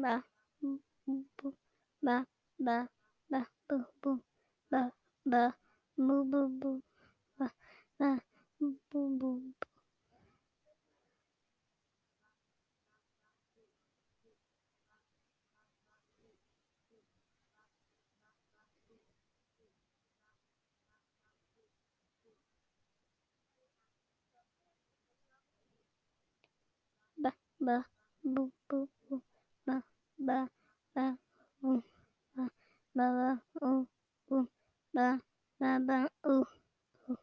ba boom boom boom ba ba ba boom boom ba ba boom boom boom ba ba boom boom boom ba ba boom boom boom ba ba ba boom ba ba ba boom boom ba ba ba